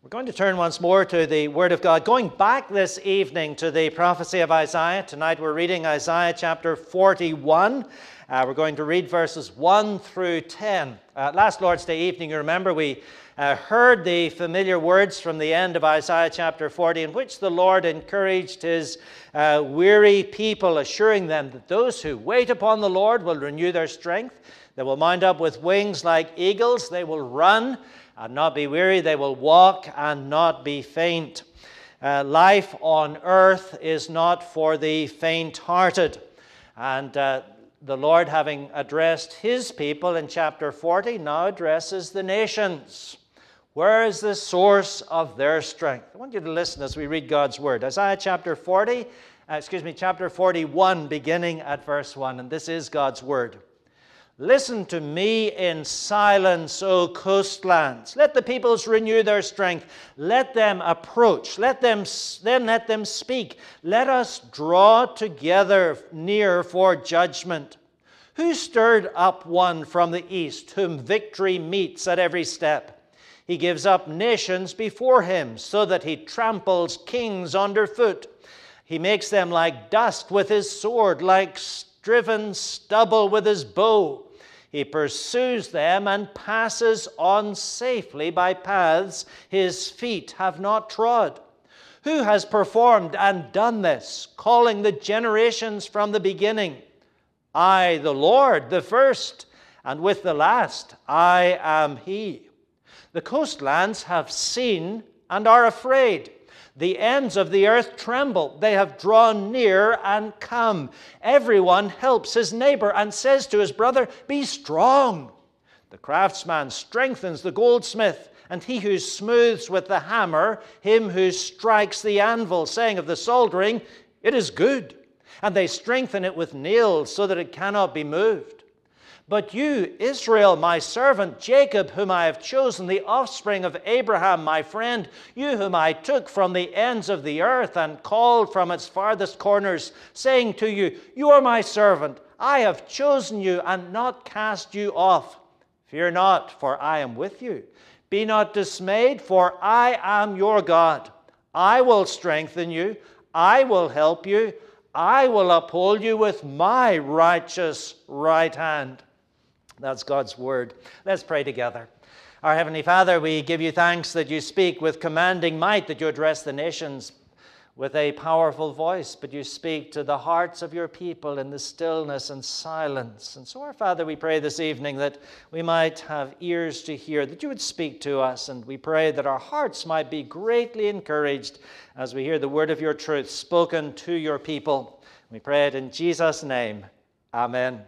We're going to turn once more to the Word of God. Going back this evening to the prophecy of Isaiah. Tonight we're reading Isaiah chapter 41. We're going to read verses 1 through 10. Last Lord's Day evening, you remember, we heard the familiar words from the end of Isaiah chapter 40, in which the Lord encouraged his weary people, assuring them that those who wait upon the Lord will renew their strength. They will mount up with wings like eagles. They will run and not be weary. They will walk and not be faint. Life on earth is not for the faint-hearted. And the Lord, having addressed his people in chapter 40, now addresses the nations. Where is the source of their strength? I want you to listen as we read God's word. Isaiah chapter 41, beginning at verse 1. And this is God's word. Listen to me in silence, O coastlands. Let the peoples renew their strength. Let them approach. Let them speak. Let us draw together near for judgment. Who stirred up one from the east, whom victory meets at every step? He gives up nations before him, so that he tramples kings underfoot. He makes them like dust with his sword, like driven stubble with his bow. He pursues them and passes on safely by paths his feet have not trod. Who has performed and done this, calling the generations from the beginning? I, the Lord, the first, and with the last, I am he. The coastlands have seen and are afraid. The ends of the earth tremble. They have drawn near and come. Everyone helps his neighbor and says to his brother, be strong. The craftsman strengthens the goldsmith, and he who smooths with the hammer, him who strikes the anvil, saying of the soldering, it is good. And they strengthen it with nails so that it cannot be moved. But you, Israel, my servant, Jacob, whom I have chosen, the offspring of Abraham, my friend, you whom I took from the ends of the earth and called from its farthest corners, saying to you, you are my servant. I have chosen you and not cast you off. Fear not, for I am with you. Be not dismayed, for I am your God. I will strengthen you. I will help you. I will uphold you with my righteous right hand. That's God's word. Let's pray together. Our Heavenly Father, we give you thanks that you speak with commanding might, that you address the nations with a powerful voice, but you speak to the hearts of your people in the stillness and silence. And so, our Father, we pray this evening that we might have ears to hear, that you would speak to us, and we pray that our hearts might be greatly encouraged as we hear the word of your truth spoken to your people. We pray it in Jesus' name. Amen.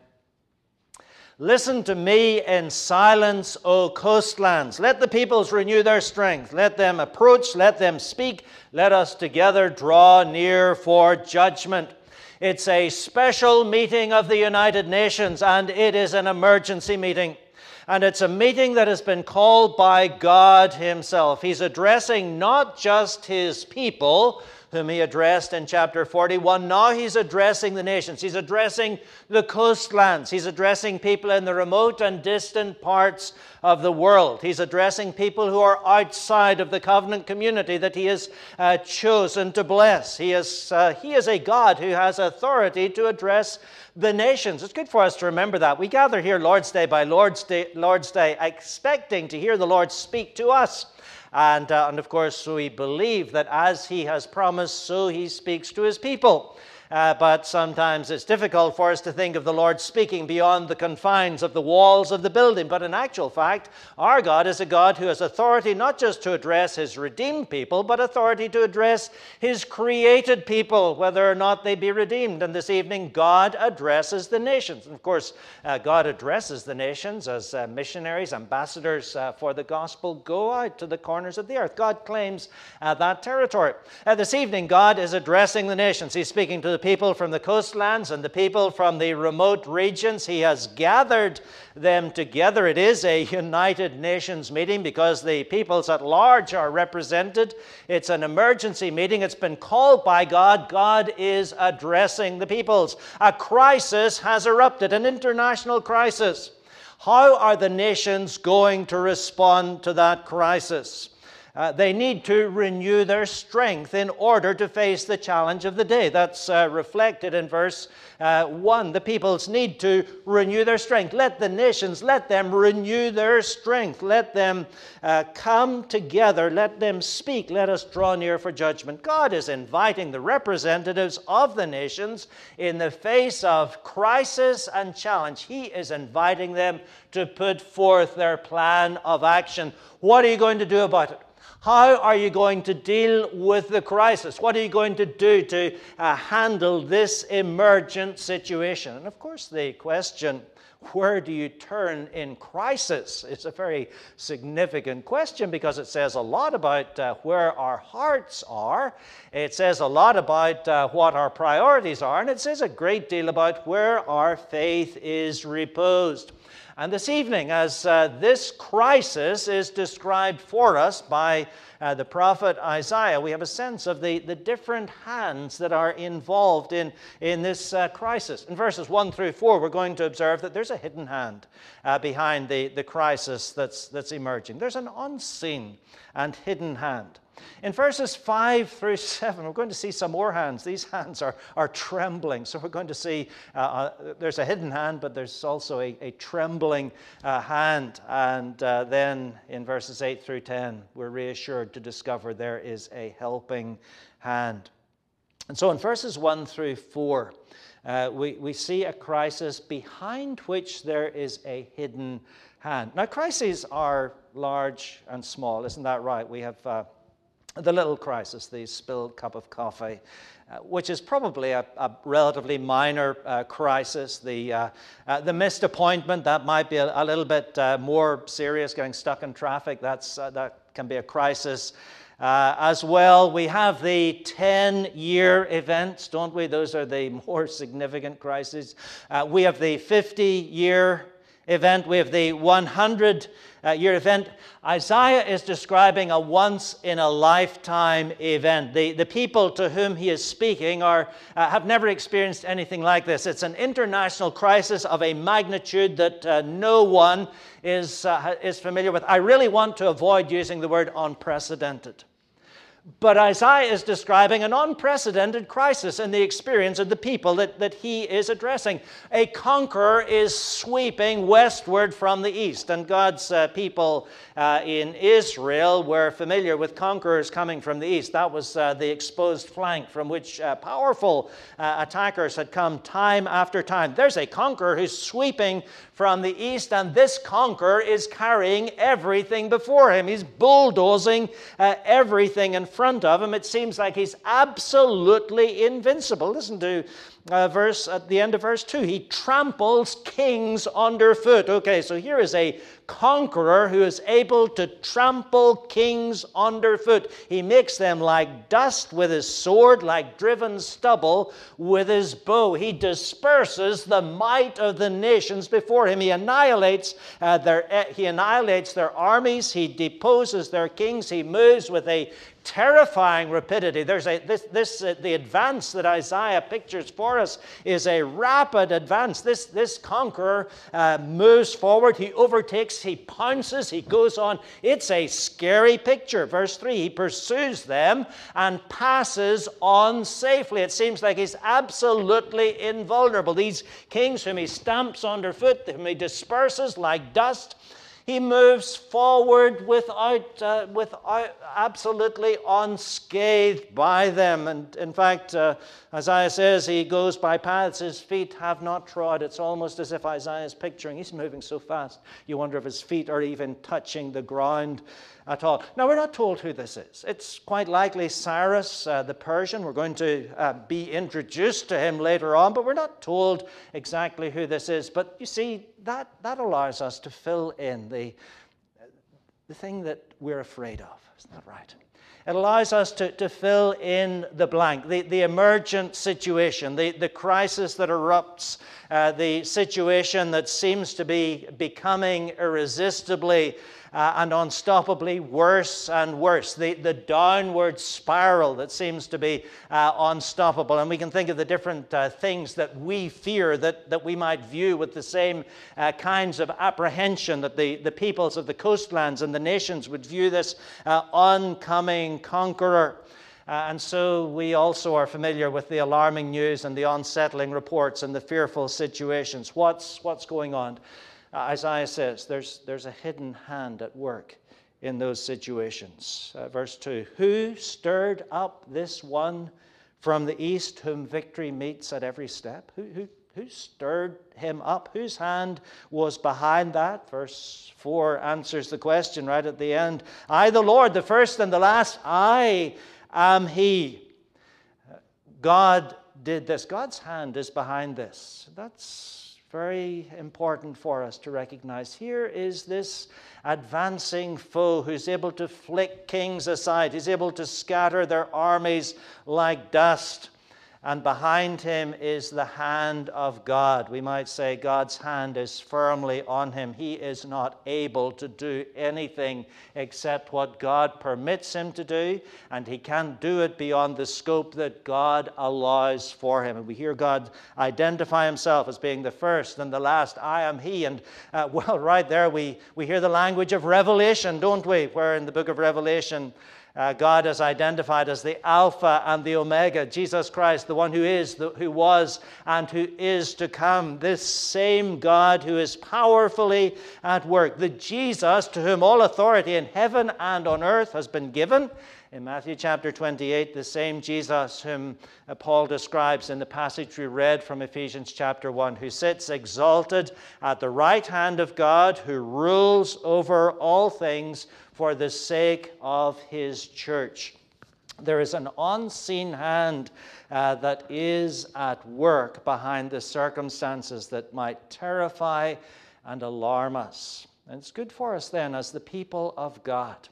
Listen to me in silence, O coastlands. Let the peoples renew their strength. Let them approach. Let them speak. Let us together draw near for judgment. It's a special meeting of the United Nations, and it is an emergency meeting. And it's a meeting that has been called by God himself. He's addressing not just his people, whom he addressed in chapter 41. Now he's addressing the nations. He's addressing the coastlands. He's addressing people in the remote and distant parts of the world. He's addressing people who are outside of the covenant community that he has chosen to bless. He is a God who has authority to address the nations. It's good for us to remember that. We gather here Lord's Day by Lord's Day, expecting to hear the Lord speak to us. And of course, we believe that as he has promised, so he speaks to his people. But sometimes it's difficult for us to think of the Lord speaking beyond the confines of the walls of the building. But in actual fact, our God is a God who has authority not just to address his redeemed people, but authority to address his created people, whether or not they be redeemed. And this evening, God addresses the nations. And of course, God addresses the nations as missionaries, ambassadors for the gospel go out to the corners of the earth. God claims that territory. This evening, God is addressing the nations. He's speaking to the people from the coastlands and the people from the remote regions. He has gathered them together. It is a United Nations meeting because the peoples at large are represented. It's an emergency meeting. It's been called by God. God is addressing the peoples. A crisis has erupted, an international crisis. How are the nations going to respond to that crisis? They need to renew their strength in order to face the challenge of the day. That's reflected in verse 1. The peoples need to renew their strength. Let the nations, let them renew their strength. Let them come together. Let them speak. Let us draw near for judgment. God is inviting the representatives of the nations in the face of crisis and challenge. He is inviting them to put forth their plan of action. What are you going to do about it? How are you going to deal with the crisis? What are you going to do to handle this emergent situation? And of course, the question, where do you turn in crisis? It's a very significant question because it says a lot about where our hearts are. It says a lot about what our priorities are. And it says a great deal about where our faith is reposed. And this evening, as this crisis is described for us by the prophet Isaiah, we have a sense of the different hands that are involved in this crisis. In verses 1 through 4, we're going to observe that there's a hidden hand behind the crisis that's emerging. There's an unseen and hidden hand. In verses 5 through 7, we're going to see some more hands. These hands are trembling. So we're going to see there's a hidden hand, but there's also a trembling hand. And then in verses 8 through 10, we're reassured to discover there is a helping hand. And so in verses 1 through 4, we see a crisis behind which there is a hidden hand. Now, crises are large and small. Isn't that right? We have the little crisis, the spilled cup of coffee, which is probably a relatively minor crisis. The missed appointment, that might be a little bit more serious. Getting stuck in traffic, that can be a crisis. As well, we have the 10-year events, don't we? Those are the more significant crises. We have the 50-year event. We have the 100-year event. Isaiah is describing a once-in-a-lifetime event. The people to whom he is speaking have never experienced anything like this. It's an international crisis of a magnitude that no one is familiar with. I really want to avoid using the word unprecedented. But Isaiah is describing an unprecedented crisis in the experience of the people that he is addressing. A conqueror is sweeping westward from the east, and God's people in Israel were familiar with conquerors coming from the east. That was the exposed flank from which powerful attackers had come time after time. There's a conqueror who's sweeping from the east, and this conqueror is carrying everything before him. He's bulldozing everything in front of him. It seems like he's absolutely invincible. Listen to at the end of verse 2. He tramples kings underfoot. Okay, so here is a conqueror who is able to trample kings underfoot. He makes them like dust with his sword, like driven stubble with his bow. He disperses the might of the nations before him. He annihilates their armies. He deposes their kings. He moves with a terrifying rapidity. There's the advance that Isaiah pictures for us is a rapid advance. This conqueror moves forward. He overtakes. He pounces. He goes on. It's a scary picture. Verse 3, he pursues them and passes on safely. It seems like he's absolutely invulnerable. These kings whom he stamps underfoot, whom he disperses like dust, he moves forward without absolutely unscathed by them. And in fact, Isaiah says he goes by paths his feet have not trod. It's almost as if Isaiah is picturing, he's moving so fast, you wonder if his feet are even touching the ground at all. Now, we're not told who this is. It's quite likely Cyrus the Persian. We're going to be introduced to him later on, but we're not told exactly who this is. But you see, that allows us to fill in the thing that we're afraid of. Isn't that right? It allows us to fill in the blank, the emergent situation, the crisis that erupts, the situation that seems to be becoming irresistibly and unstoppably worse and worse. The downward spiral that seems to be unstoppable. And we can think of the different things that we fear that we might view with the same kinds of apprehension that the peoples of the coastlands and the nations would view this oncoming conqueror. And so we also are familiar with the alarming news and the unsettling reports and the fearful situations. What's going on? Isaiah says there's a hidden hand at work in those situations. Verse 2, who stirred up this one from the east whom victory meets at every step? Who stirred him up? Whose hand was behind that? Verse 4 answers the question right at the end. I, the Lord, the first and the last, I am He. God did this. God's hand is behind this. That's very important for us to recognize. Here is this advancing foe who's able to flick kings aside. He's able to scatter their armies like dust. And behind him is the hand of God. We might say God's hand is firmly on him. He is not able to do anything except what God permits him to do, and he can't do it beyond the scope that God allows for him. And we hear God identify himself as being the first and the last. I am He. And right there we hear the language of Revelation, don't we? Where in the book of Revelation, God is identified as the Alpha and the Omega, Jesus Christ, the one who is, who was, and who is to come. This same God who is powerfully at work. The Jesus to whom all authority in heaven and on earth has been given. In Matthew chapter 28, the same Jesus whom Paul describes in the passage we read from Ephesians chapter 1, who sits exalted at the right hand of God, who rules over all things for the sake of His church. There is an unseen hand that is at work behind the circumstances that might terrify and alarm us. And it's good for us then as the people of God,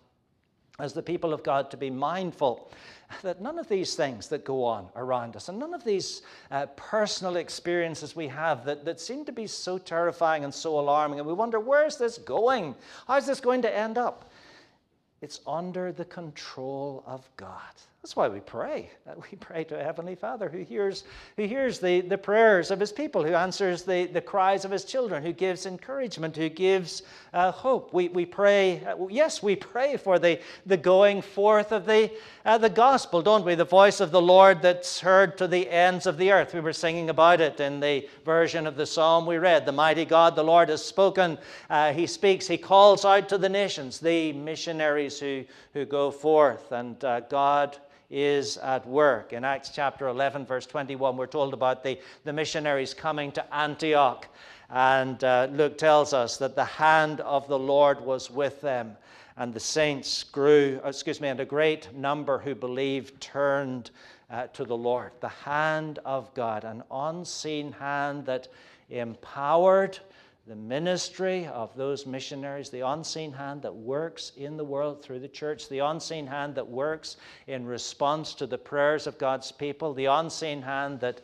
to be mindful that none of these things that go on around us and none of these personal experiences we have that seem to be so terrifying and so alarming, and we wonder, where's this going? How's this going to end up? It's under the control of God. That's why we pray. We pray to a Heavenly Father who hears the prayers of His people, who answers the cries of His children, who gives encouragement, who gives hope. We pray, yes, we pray for the going forth of the gospel, don't we? The voice of the Lord that's heard to the ends of the earth. We were singing about it in the version of the psalm we read. The mighty God, the Lord has spoken. He speaks. He calls out to the nations, the missionaries who go forth, and God is at work. In Acts chapter 11, verse 21, we're told about the missionaries coming to Antioch. And Luke tells us that the hand of the Lord was with them. And the saints grew, and a great number who believed turned to the Lord. The hand of God, an unseen hand that empowered the ministry of those missionaries, the unseen hand that works in the world through the church, the unseen hand that works in response to the prayers of God's people, the unseen hand that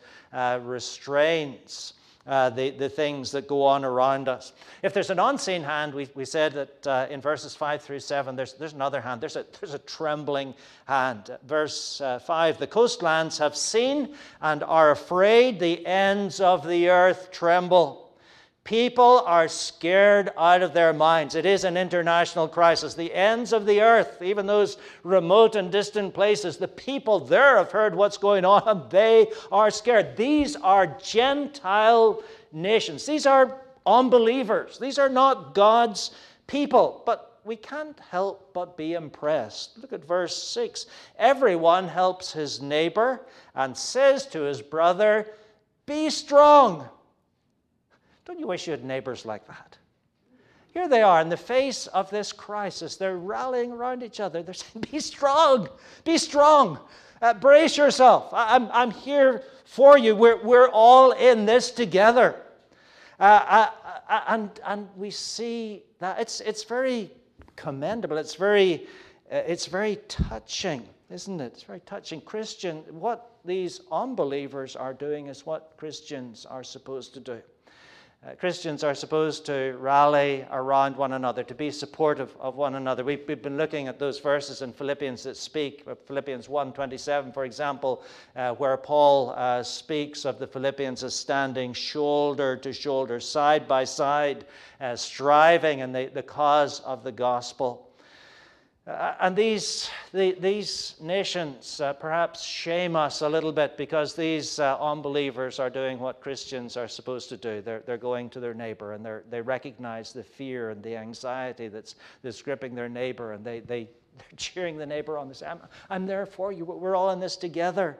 restrains the things that go on around us. If there's an unseen hand, we said that in verses 5 through 7, there's another hand. There's a trembling hand. Verse 5, the coastlands have seen and are afraid. The ends of the earth tremble. People are scared out of their minds. It is an international crisis. The ends of the earth, even those remote and distant places, the people there have heard what's going on and they are scared. These are Gentile nations. These are unbelievers. These are not God's people. But we can't help but be impressed. Look at verse 6. Everyone helps his neighbor and says to his brother, "Be strong." Don't you wish you had neighbors like that? Here they are in the face of this crisis. They're rallying around each other. They're saying, be strong, brace yourself. I'm here for you. We're all in this together. And we see that it's very commendable. It's very touching, isn't it? It's very touching. What these unbelievers are doing is what Christians are supposed to do. Christians are supposed to rally around one another, to be supportive of one another. We've been looking at those verses in Philippians that speak, Philippians 1:27, for example, where Paul speaks of the Philippians as standing shoulder to shoulder, side by side, striving in the cause of the gospel. And these nations perhaps shame us a little bit because these unbelievers are doing what Christians are supposed to do. They're going to their neighbor, and they recognize the fear and the anxiety that's gripping their neighbor, and they're cheering the neighbor on. They say, I'm there for you. We're all in this together.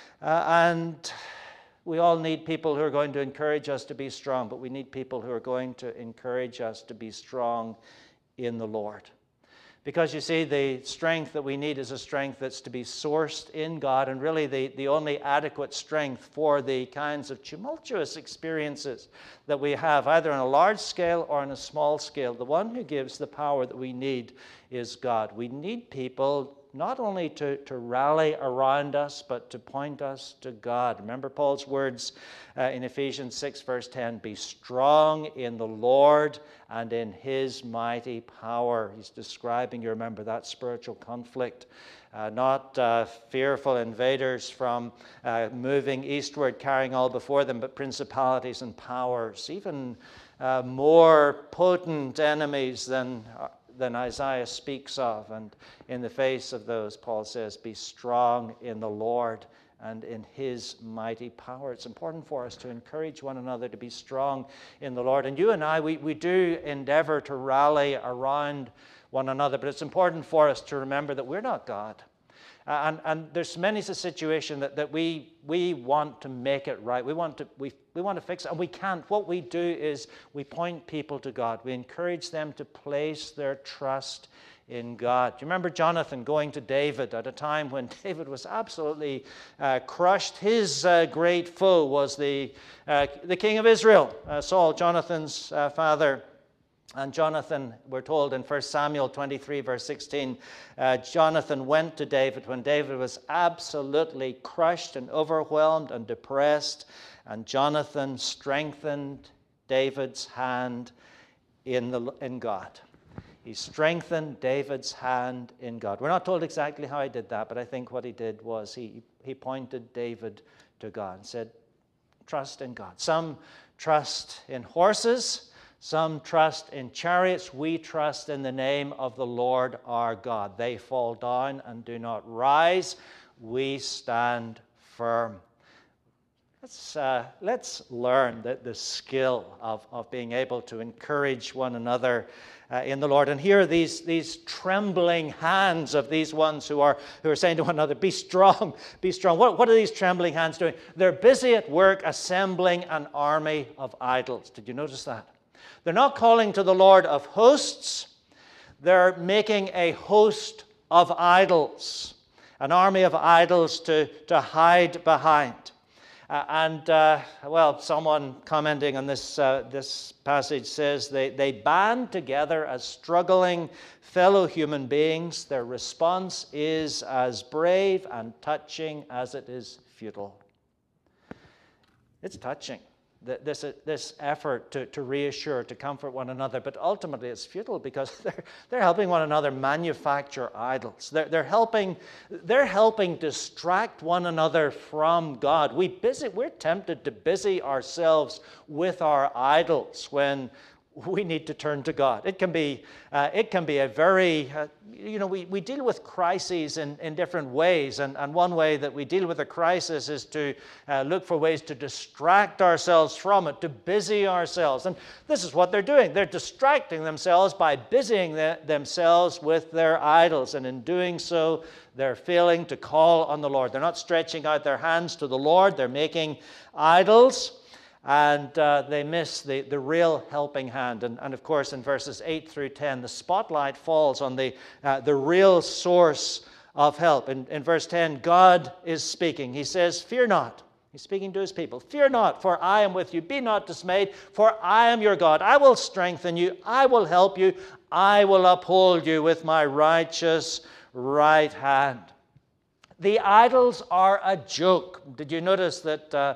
And we all need people who are going to encourage us to be strong, but we need people who are going to encourage us to be strong in the Lord. Because you see, the strength that we need is a strength that's to be sourced in God, and really the only adequate strength for the kinds of tumultuous experiences that we have, either on a large scale or on a small scale. The one who gives the power that we need is God. We need people not only to rally around us, but to point us to God. Remember Paul's words in Ephesians 6, verse 10, be strong in the Lord and in his mighty power. He's describing, you remember, that spiritual conflict. Not fearful invaders from moving eastward, carrying all before them, but principalities and powers, even more potent enemies than Isaiah speaks of. And in the face of those, Paul says, be strong in the Lord and in his mighty power. It's important for us to encourage one another to be strong in the Lord. And you and I, we do endeavor to rally around one another, but it's important for us to remember that we're not God. And there's many a situation that we want to make it right. We want to fix it, and we can't. What we do is we point people to God. We encourage them to place their trust in God. Do you remember Jonathan going to David at a time when David was absolutely crushed? His great foe was the king of Israel, Saul, Jonathan's father. And Jonathan, we're told in 1 Samuel 23, verse 16, Jonathan went to David when David was absolutely crushed and overwhelmed and depressed. And Jonathan strengthened David's hand in God. He strengthened David's hand in God. We're not told exactly how he did that, but I think what he did was he pointed David to God and said, trust in God. Some trust in horses. Some trust in chariots. We trust in the name of the Lord our God. They fall down and do not rise. We stand firm. Let's learn the skill of being able to encourage one another in the Lord. And here are these trembling hands of these ones who are saying to one another, be strong, be strong. What are these trembling hands doing? They're busy at work assembling an army of idols. Did you notice that? They're not calling to the Lord of hosts. They're making a host of idols, an army of idols to hide behind. Someone commenting on this passage says they band together as struggling fellow human beings. Their response is as brave and touching as it is futile. It's touching. This effort to reassure, to comfort one another, but ultimately it's futile because they're helping one another manufacture idols. They're helping distract one another from God. We're tempted to busy ourselves with our idols when we need to turn to God. It can be a very, we deal with crises in different ways. And one way that we deal with a crisis is to look for ways to distract ourselves from it, to busy ourselves. And this is what they're doing. They're distracting themselves by busying themselves with their idols. And in doing so, they're failing to call on the Lord. They're not stretching out their hands to the Lord. They're making idols. And they miss the real helping hand. And of course, in verses 8 through 10, the spotlight falls on the real source of help. In verse 10, God is speaking. He says, fear not. He's speaking to his people. Fear not, for I am with you. Be not dismayed, for I am your God. I will strengthen you. I will help you. I will uphold you with my righteous right hand. The idols are a joke. Did you notice that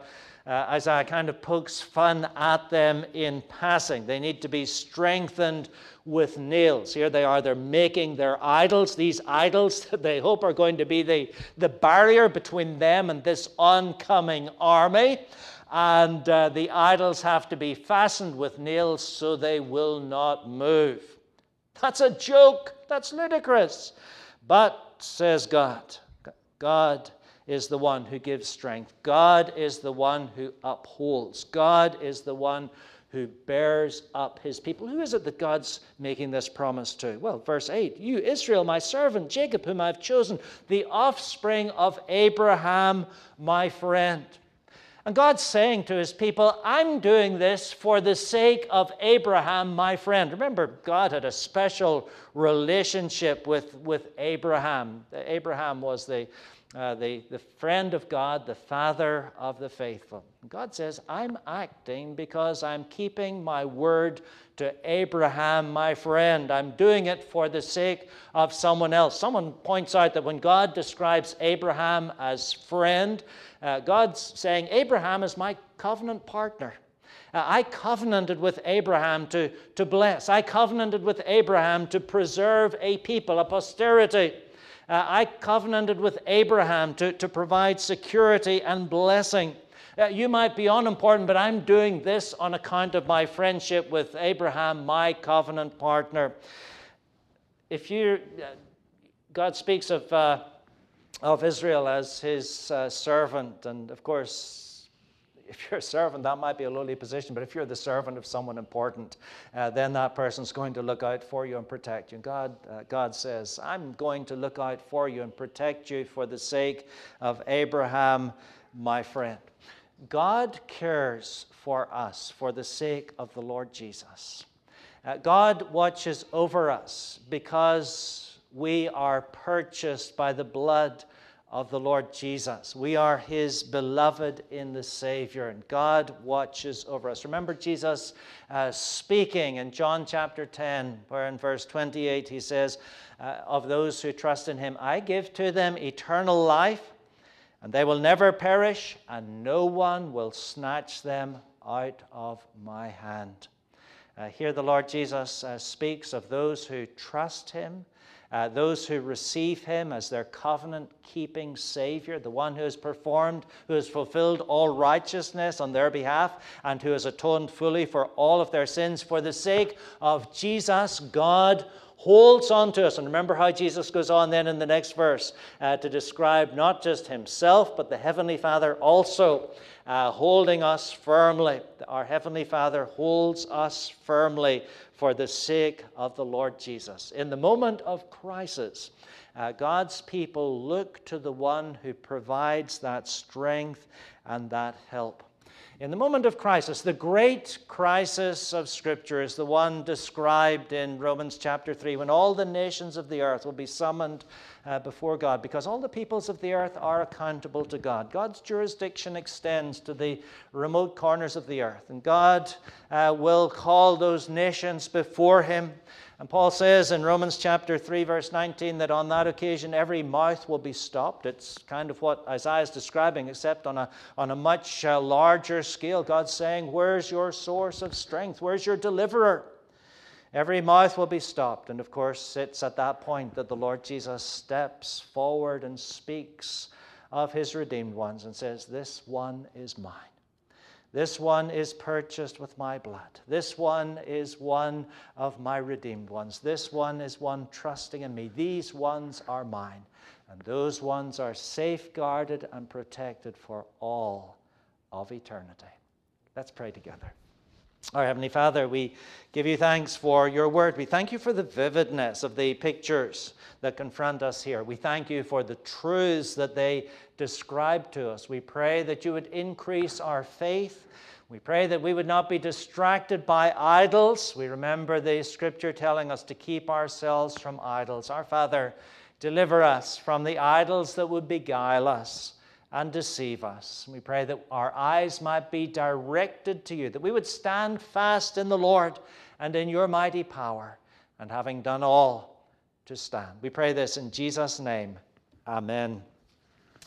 Isaiah kind of pokes fun at them in passing. They need to be strengthened with nails. Here they are, they're making their idols, these idols that they hope are going to be the barrier between them and this oncoming army. And the idols have to be fastened with nails so they will not move. That's a joke. That's ludicrous. But, says God, God is the one who gives strength. God is the one who upholds. God is the one who bears up his people. Who is it that God's making this promise to? Well, verse 8, you, Israel, my servant, Jacob, whom I've chosen, the offspring of Abraham, my friend. And God's saying to his people, I'm doing this for the sake of Abraham, my friend. Remember, God had a special relationship with Abraham. Abraham was the friend of God, the father of the faithful. God says, I'm acting because I'm keeping my word to Abraham, my friend. I'm doing it for the sake of someone else. Someone points out that when God describes Abraham as friend, God's saying, Abraham is my covenant partner. I covenanted with Abraham to bless. I covenanted with Abraham to preserve a people, a posterity. I covenanted with Abraham to provide security and blessing. You might be unimportant, but I'm doing this on account of my friendship with Abraham, my covenant partner. God speaks of Israel as his servant, and of course, if you're a servant, that might be a lowly position, but if you're the servant of someone important, then that person's going to look out for you and protect you. God says, I'm going to look out for you and protect you for the sake of Abraham, my friend. God cares for us for the sake of the Lord Jesus. God watches over us because we are purchased by the blood of the Lord Jesus. We are his beloved in the Savior, and God watches over us. Remember Jesus speaking in John chapter 10, where in verse 28 he says, of those who trust in him, I give to them eternal life, and they will never perish, and no one will snatch them out of my hand. Here the Lord Jesus speaks of those who trust him, those who receive him as their covenant-keeping Savior, the one who has performed, who has fulfilled all righteousness on their behalf, and who has atoned fully for all of their sins. For the sake of Jesus, God holds on to us. And remember how Jesus goes on then in the next verse to describe not just himself, but the Heavenly Father also holding us firmly. Our Heavenly Father holds us firmly for the sake of the Lord Jesus. In the moment of crisis, God's people look to the one who provides that strength and that help. In the moment of crisis, the great crisis of Scripture is the one described in Romans chapter 3, when all the nations of the earth will be summoned before God, because all the peoples of the earth are accountable to God. God's jurisdiction extends to the remote corners of the earth, and God will call those nations before him. And Paul says in Romans chapter 3, verse 19, that on that occasion every mouth will be stopped. It's kind of what Isaiah is describing, except on a much larger scale. God's saying, where's your source of strength? Where's your deliverer? Every mouth will be stopped. And of course, it's at that point that the Lord Jesus steps forward and speaks of his redeemed ones and says, this one is mine. This one is purchased with my blood. This one is one of my redeemed ones. This one is one trusting in me. These ones are mine. And those ones are safeguarded and protected for all of eternity. Let's pray together. Our Heavenly Father, we give you thanks for your word. We thank you for the vividness of the pictures that confront us here. We thank you for the truths that they describe to us. We pray that you would increase our faith. We pray that we would not be distracted by idols. We remember the scripture telling us to keep ourselves from idols. Our Father, deliver us from the idols that would beguile us and deceive us. We pray that our eyes might be directed to you, that we would stand fast in the Lord and in your mighty power, and having done all, to stand. We pray this in Jesus' name. Amen.